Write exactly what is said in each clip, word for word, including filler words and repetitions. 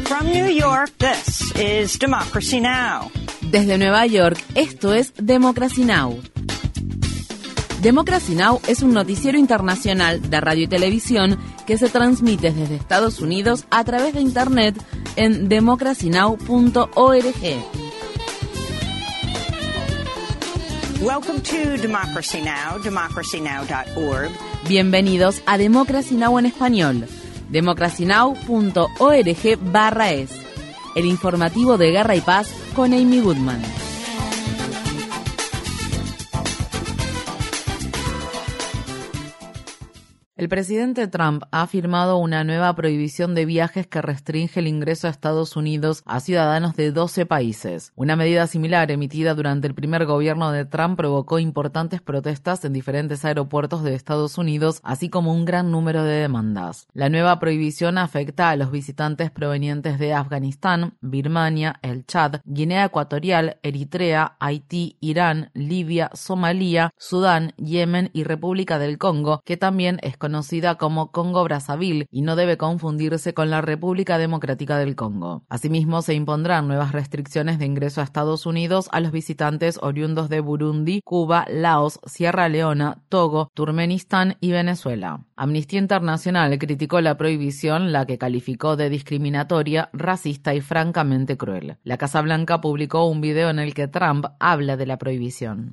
From New York, this is Democracy Now! Desde Nueva York, esto es Democracy Now! Democracy Now! Es un noticiero internacional de radio y televisión que se transmite desde Estados Unidos a través de Internet en democracy now punto org. Welcome to Democracy Now!, democracy now dot org. Bienvenidos a Democracy Now! En español, democracy now punto org barra es, el informativo de Guerra y Paz con Amy Goodman. El presidente Trump ha firmado una nueva prohibición de viajes que restringe el ingreso a Estados Unidos a ciudadanos de doce países. Una medida similar emitida durante el primer gobierno de Trump provocó importantes protestas en diferentes aeropuertos de Estados Unidos, así como un gran número de demandas. La nueva prohibición afecta a los visitantes provenientes de Afganistán, Birmania, el Chad, Guinea Ecuatorial, Eritrea, Haití, Irán, Libia, Somalia, Sudán, Yemen y República del Congo, que también es conocida conocida como Congo-Brazzaville y no debe confundirse con la República Democrática del Congo. Asimismo, se impondrán nuevas restricciones de ingreso a Estados Unidos a los visitantes oriundos de Burundi, Cuba, Laos, Sierra Leona, Togo, Turkmenistán y Venezuela. Amnistía Internacional criticó la prohibición, la que calificó de discriminatoria, racista y francamente cruel. La Casa Blanca publicó un video en el que Trump habla de la prohibición.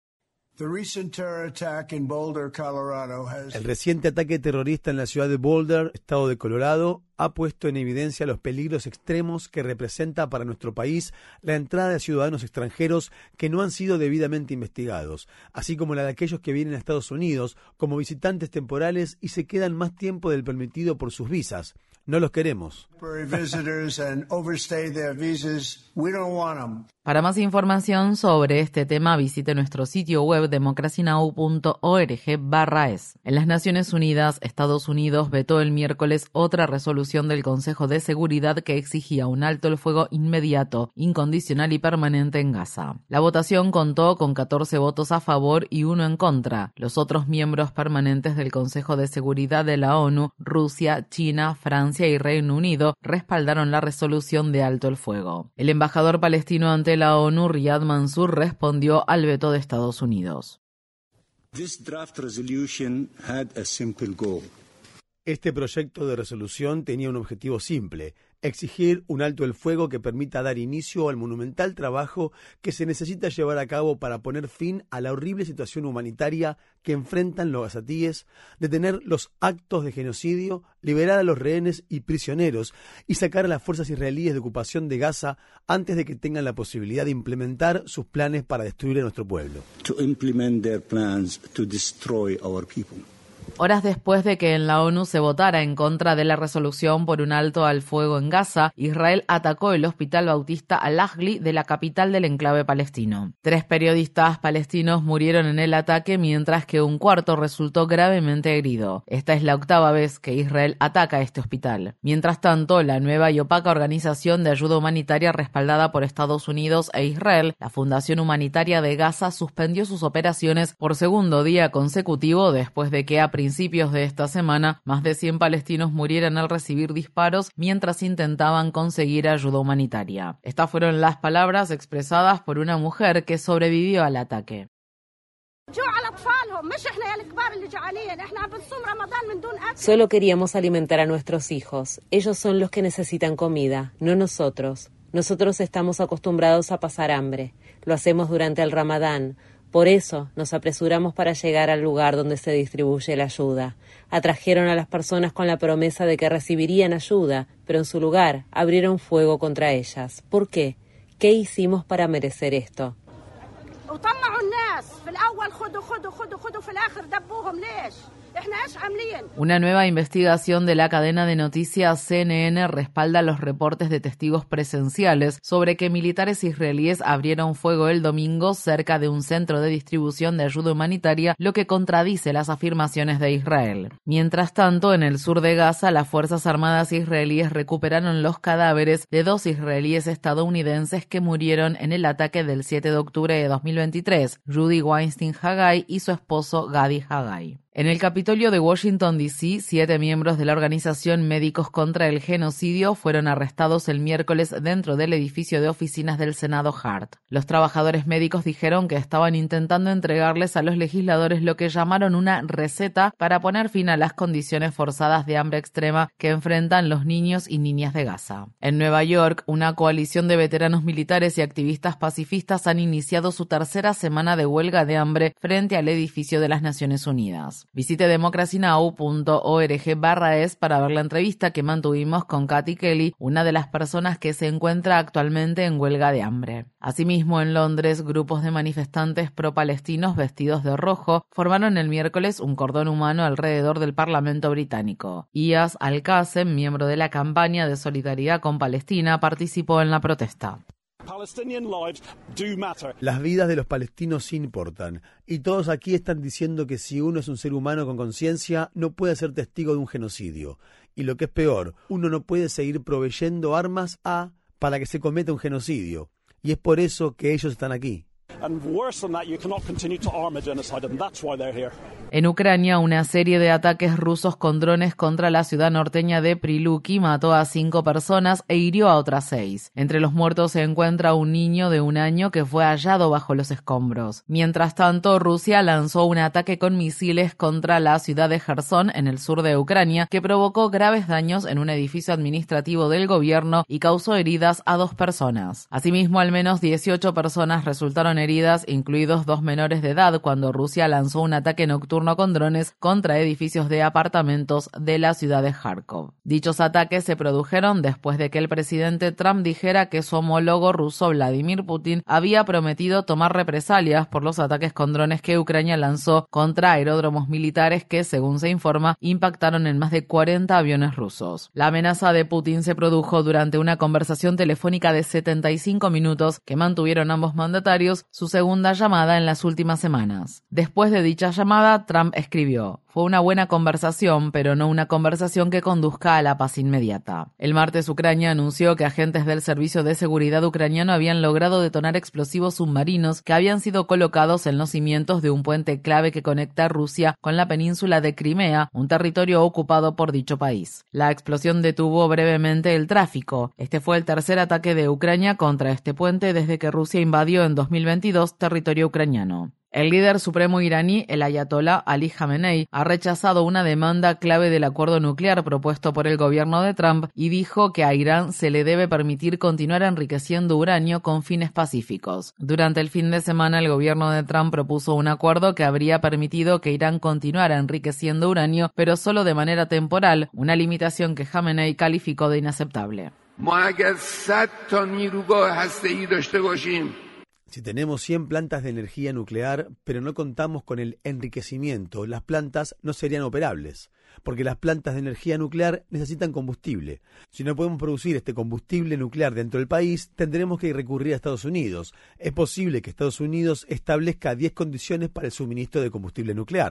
El reciente ataque terrorista en la ciudad de Boulder, estado de Colorado, ha puesto en evidencia los peligros extremos que representa para nuestro país la entrada de ciudadanos extranjeros que no han sido debidamente investigados, así como la de aquellos que vienen a Estados Unidos como visitantes temporales y se quedan más tiempo del permitido por sus visas. No los queremos. Para más información sobre este tema, visite nuestro sitio web democracy now punto org barra es. En las Naciones Unidas, Estados Unidos vetó el miércoles otra resolución del Consejo de Seguridad que exigía un alto el fuego inmediato, incondicional y permanente en Gaza. La votación contó con catorce votos a favor y uno en contra. Los otros miembros permanentes del Consejo de Seguridad de la ONU, Rusia, China, Francia y Reino Unido, respaldaron la resolución de alto el fuego. El embajador palestino ante la ONU, Riyad Mansour, respondió al veto de Estados Unidos. Este proyecto de resolución tenía un objetivo simple: exigir un alto el fuego que permita dar inicio al monumental trabajo que se necesita llevar a cabo para poner fin a la horrible situación humanitaria que enfrentan los gazatíes, detener los actos de genocidio, liberar a los rehenes y prisioneros y sacar a las fuerzas israelíes de ocupación de Gaza antes de que tengan la posibilidad de implementar sus planes para destruir a nuestro pueblo. To implement their plans to destroy our people. Horas después de que en la ONU se votara en contra de la resolución por un alto al fuego en Gaza, Israel atacó el hospital Bautista Al-Ahli de la capital del enclave palestino. Tres periodistas palestinos murieron en el ataque, mientras que un cuarto resultó gravemente herido. Esta es la octava vez que Israel ataca este hospital. Mientras tanto, la nueva y opaca organización de ayuda humanitaria respaldada por Estados Unidos e Israel, la Fundación Humanitaria de Gaza, suspendió sus operaciones por segundo día consecutivo después de que a principios de esta semana, más de cien palestinos murieran al recibir disparos mientras intentaban conseguir ayuda humanitaria. Estas fueron las palabras expresadas por una mujer que sobrevivió al ataque. Solo queríamos alimentar a nuestros hijos. Ellos son los que necesitan comida, no nosotros. Nosotros estamos acostumbrados a pasar hambre. Lo hacemos durante el Ramadán. Por eso nos apresuramos para llegar al lugar donde se distribuye la ayuda. Atrajeron a las personas con la promesa de que recibirían ayuda, pero en su lugar abrieron fuego contra ellas. ¿Por qué? ¿Qué hicimos para merecer esto? Una nueva investigación de la cadena de noticias C N N respalda los reportes de testigos presenciales sobre que militares israelíes abrieron fuego el domingo cerca de un centro de distribución de ayuda humanitaria, lo que contradice las afirmaciones de Israel. Mientras tanto, en el sur de Gaza, las Fuerzas Armadas israelíes recuperaron los cadáveres de dos israelíes estadounidenses que murieron en el ataque del siete de octubre de dos mil veintitrés, Rudy Weinstein Haggai y su esposo Gadi Haggai. En el Capitolio de Washington, D C, siete miembros de la organización Médicos contra el Genocidio fueron arrestados el miércoles dentro del edificio de oficinas del Senado Hart. Los trabajadores médicos dijeron que estaban intentando entregarles a los legisladores lo que llamaron una receta para poner fin a las condiciones forzadas de hambre extrema que enfrentan los niños y niñas de Gaza. En Nueva York, una coalición de veteranos militares y activistas pacifistas han iniciado su tercera semana de huelga de hambre frente al edificio de las Naciones Unidas. Visite democracy now punto org barra es para ver la entrevista que mantuvimos con Katy Kelly, una de las personas que se encuentra actualmente en huelga de hambre. Asimismo, en Londres, grupos de manifestantes pro-palestinos vestidos de rojo formaron el miércoles un cordón humano alrededor del Parlamento británico. Iyas Al-Qasem, miembro de la campaña de solidaridad con Palestina, participó en la protesta. Las vidas de los palestinos importan, y todos aquí están diciendo que si uno es un ser humano con conciencia, no puede ser testigo de un genocidio. Y lo que es peor, uno no puede seguir proveyendo armas a para que se cometa un genocidio. Y es por eso que ellos están aquí. En Ucrania, una serie de ataques rusos con drones contra la ciudad norteña de Prilupki mató a cinco personas e hirió a otras seis. Entre los muertos se encuentra un niño de un año que fue hallado bajo los escombros. Mientras tanto, Rusia lanzó un ataque con misiles contra la ciudad de Jersón, en el sur de Ucrania, que provocó graves daños en un edificio administrativo del gobierno y causó heridas a dos personas. Asimismo, al menos dieciocho personas resultaron heridas, incluidos dos menores de edad, cuando Rusia lanzó un ataque nocturno con drones contra edificios de apartamentos de la ciudad de Kharkov. Dichos ataques se produjeron después de que el presidente Trump dijera que su homólogo ruso Vladimir Putin había prometido tomar represalias por los ataques con drones que Ucrania lanzó contra aeródromos militares que, según se informa, impactaron en más de cuarenta aviones rusos. La amenaza de Putin se produjo durante una conversación telefónica de setenta y cinco minutos que mantuvieron ambos mandatarios, su segunda llamada en las últimas semanas. Después de dicha llamada, Trump escribió: "Fue una buena conversación, pero no una conversación que conduzca a la paz inmediata". El martes, Ucrania anunció que agentes del Servicio de Seguridad ucraniano habían logrado detonar explosivos submarinos que habían sido colocados en los cimientos de un puente clave que conecta Rusia con la península de Crimea, un territorio ocupado por dicho país. La explosión detuvo brevemente el tráfico. Este fue el tercer ataque de Ucrania contra este puente desde que Rusia invadió en dos mil veintidós territorio ucraniano. El líder supremo iraní, el ayatolá Ali Khamenei, ha rechazado una demanda clave del acuerdo nuclear propuesto por el gobierno de Trump y dijo que a Irán se le debe permitir continuar enriqueciendo uranio con fines pacíficos. Durante el fin de semana, el gobierno de Trump propuso un acuerdo que habría permitido que Irán continuara enriqueciendo uranio, pero solo de manera temporal, una limitación que Khamenei calificó de inaceptable. Si tenemos cien plantas de energía nuclear, pero no contamos con el enriquecimiento, las plantas no serían operables, porque las plantas de energía nuclear necesitan combustible. Si no podemos producir este combustible nuclear dentro del país, tendremos que recurrir a Estados Unidos. Es posible que Estados Unidos establezca diez condiciones para el suministro de combustible nuclear.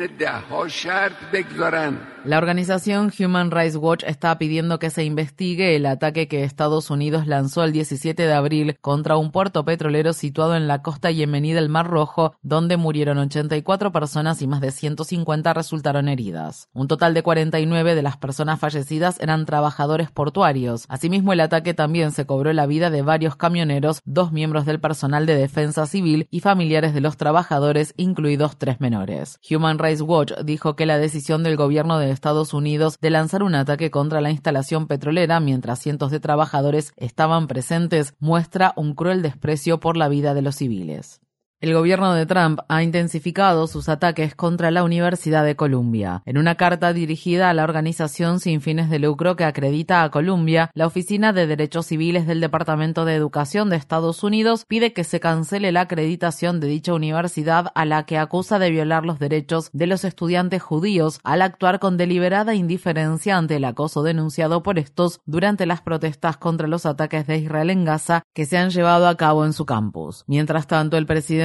La organización Human Rights Watch está pidiendo que se investigue el ataque que Estados Unidos lanzó el diecisiete de abril contra un puerto petrolero situado en la costa yemení del Mar Rojo, donde murieron ochenta y cuatro personas y más de ciento cincuenta resultaron heridas. Un total de cuarenta y nueve de las personas fallecidas eran trabajadores portuarios. Asimismo, el ataque también se cobró la vida de varios camioneros, dos miembros del personal de defensa civil y familiares de los trabajadores, incluidos tres menores. Human Rights Watch dijo que la decisión del gobierno de Estados Unidos de lanzar un ataque contra la instalación petrolera mientras cientos de trabajadores estaban presentes muestra un cruel desprecio por la vida de los civiles. El gobierno de Trump ha intensificado sus ataques contra la Universidad de Columbia. En una carta dirigida a la organización sin fines de lucro que acredita a Columbia, la Oficina de Derechos Civiles del Departamento de Educación de Estados Unidos pide que se cancele la acreditación de dicha universidad, a la que acusa de violar los derechos de los estudiantes judíos al actuar con deliberada indiferencia ante el acoso denunciado por estos durante las protestas contra los ataques de Israel en Gaza que se han llevado a cabo en su campus. Mientras tanto, el presidente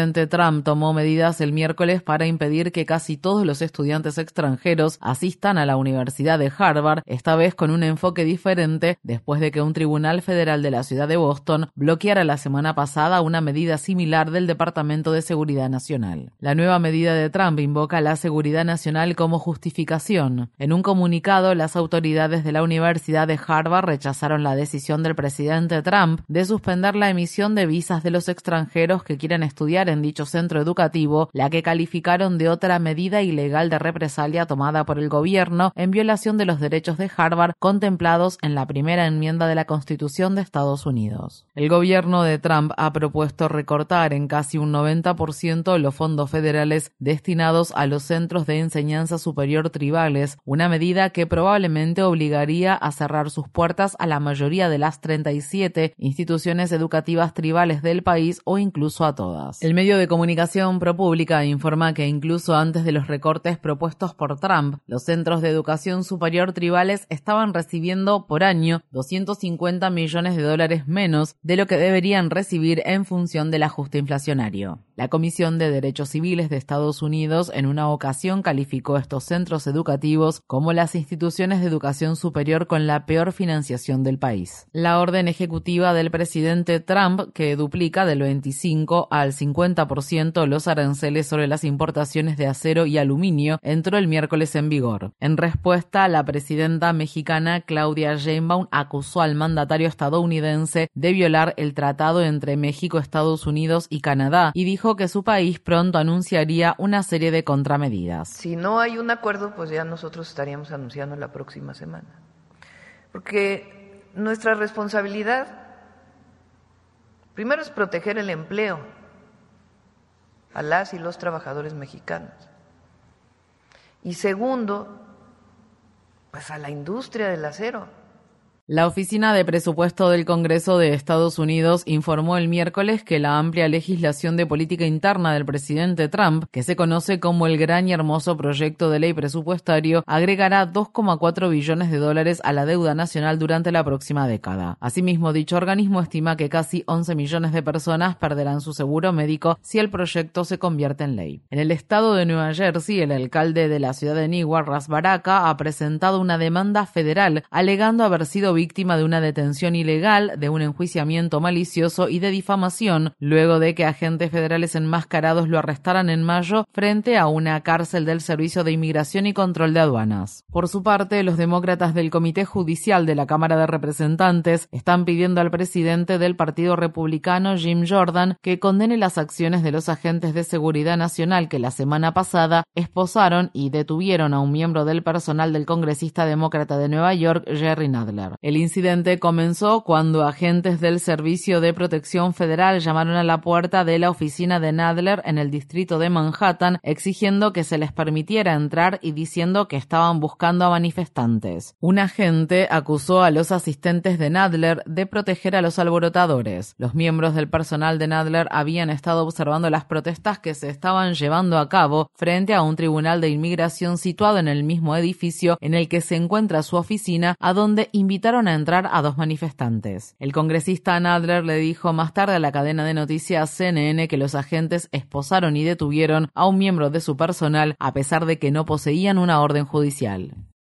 presidente Trump tomó medidas el miércoles para impedir que casi todos los estudiantes extranjeros asistan a la Universidad de Harvard, esta vez con un enfoque diferente después de que un tribunal federal de la ciudad de Boston bloqueara la semana pasada una medida similar del Departamento de Seguridad Nacional. La nueva medida de Trump invoca la seguridad nacional como justificación. En un comunicado, las autoridades de la Universidad de Harvard rechazaron la decisión del presidente Trump de suspender la emisión de visas de los extranjeros que quieran estudiar en dicho centro educativo, la que calificaron de otra medida ilegal de represalia tomada por el gobierno en violación de los derechos de Harvard contemplados en la primera enmienda de la Constitución de Estados Unidos. El gobierno de Trump ha propuesto recortar en casi un noventa por ciento los fondos federales destinados a los centros de enseñanza superior tribales, una medida que probablemente obligaría a cerrar sus puertas a la mayoría de las treinta y siete instituciones educativas tribales del país o incluso a todas. El medio de comunicación ProPublica informa que incluso antes de los recortes propuestos por Trump, los centros de educación superior tribales estaban recibiendo por año doscientos cincuenta millones de dólares menos de lo que deberían recibir en función del ajuste inflacionario. La Comisión de Derechos Civiles de Estados Unidos en una ocasión calificó estos centros educativos como las instituciones de educación superior con la peor financiación del país. La orden ejecutiva del presidente Trump, que duplica del veinticinco al cincuenta por ciento los aranceles sobre las importaciones de acero y aluminio, entró el miércoles en vigor. En respuesta, la presidenta mexicana Claudia Sheinbaum acusó al mandatario estadounidense de violar el tratado entre México, Estados Unidos y Canadá y dijo que su país pronto anunciaría una serie de contramedidas. Si no hay un acuerdo, pues ya nosotros estaríamos anunciando la próxima semana. Porque nuestra responsabilidad, primero, es proteger el empleo a las y los trabajadores mexicanos. Y segundo, pues a la industria del acero. La Oficina de Presupuesto del Congreso de Estados Unidos informó el miércoles que la amplia legislación de política interna del presidente Trump, que se conoce como el Gran y Hermoso Proyecto de Ley Presupuestario, agregará dos coma cuatro billones de dólares a la deuda nacional durante la próxima década. Asimismo, dicho organismo estima que casi once millones de personas perderán su seguro médico si el proyecto se convierte en ley. En el estado de Nueva Jersey, el alcalde de la ciudad de Newark, Ras Baraka, ha presentado una demanda federal alegando haber sido víctima de una detención ilegal, de un enjuiciamiento malicioso y de difamación, luego de que agentes federales enmascarados lo arrestaran en mayo frente a una cárcel del Servicio de Inmigración y Control de Aduanas. Por su parte, los demócratas del Comité Judicial de la Cámara de Representantes están pidiendo al presidente del Partido Republicano, Jim Jordan, que condene las acciones de los agentes de seguridad nacional que la semana pasada esposaron y detuvieron a un miembro del personal del congresista demócrata de Nueva York, Jerry Nadler. El incidente comenzó cuando agentes del Servicio de Protección Federal llamaron a la puerta de la oficina de Nadler en el distrito de Manhattan exigiendo que se les permitiera entrar y diciendo que estaban buscando a manifestantes. Un agente acusó a los asistentes de Nadler de proteger a los alborotadores. Los miembros del personal de Nadler habían estado observando las protestas que se estaban llevando a cabo frente a un tribunal de inmigración situado en el mismo edificio en el que se encuentra su oficina, a donde invitaron a entrar a dos manifestantes. El congresista Nadler le dijo más tarde a la cadena de noticias C N N que los agentes esposaron y detuvieron a un miembro de su personal a pesar de que no poseían una orden judicial.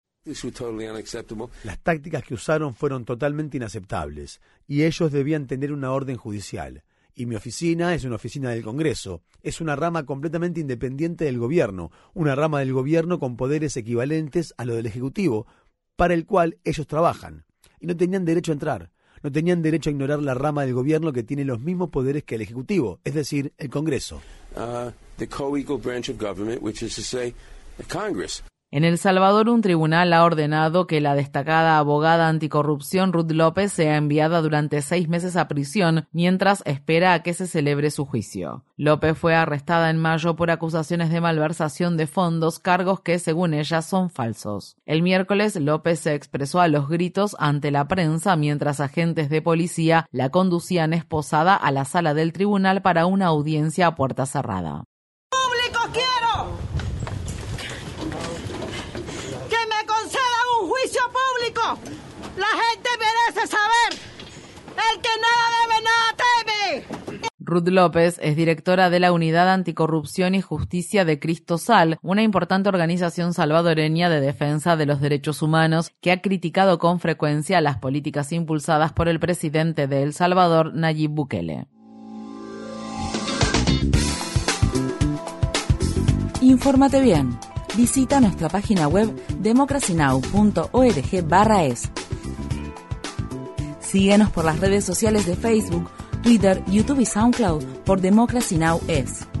Las tácticas que usaron fueron totalmente inaceptables y ellos debían tener una orden judicial. Y mi oficina es una oficina del Congreso. Es una rama completamente independiente del gobierno, una rama del gobierno con poderes equivalentes a lo del Ejecutivo, para el cual ellos trabajan. Y no tenían derecho a entrar. No tenían derecho a ignorar la rama del gobierno que tiene los mismos poderes que el Ejecutivo, es decir, el Congreso. Uh, the co-equal branch of government, which is to say, the Congress. En El Salvador, un tribunal ha ordenado que la destacada abogada anticorrupción Ruth López sea enviada durante seis meses a prisión mientras espera a que se celebre su juicio. López fue arrestada en mayo por acusaciones de malversación de fondos, cargos que, según ella, son falsos. El miércoles, López se expresó a los gritos ante la prensa mientras agentes de policía la conducían esposada a la sala del tribunal para una audiencia a puerta cerrada. ¡Público quiero! ¡Juicio público! La gente merece saber. El que nada debe, nada teme. Ruth López es directora de la Unidad Anticorrupción y Justicia de Cristosal, una importante organización salvadoreña de defensa de los derechos humanos que ha criticado con frecuencia las políticas impulsadas por el presidente de El Salvador, Nayib Bukele. Infórmate bien. Visita nuestra página web democracy now punto org barra es. Síguenos por las redes sociales de Facebook, Twitter, YouTube y SoundCloud por Democracy Now! Es.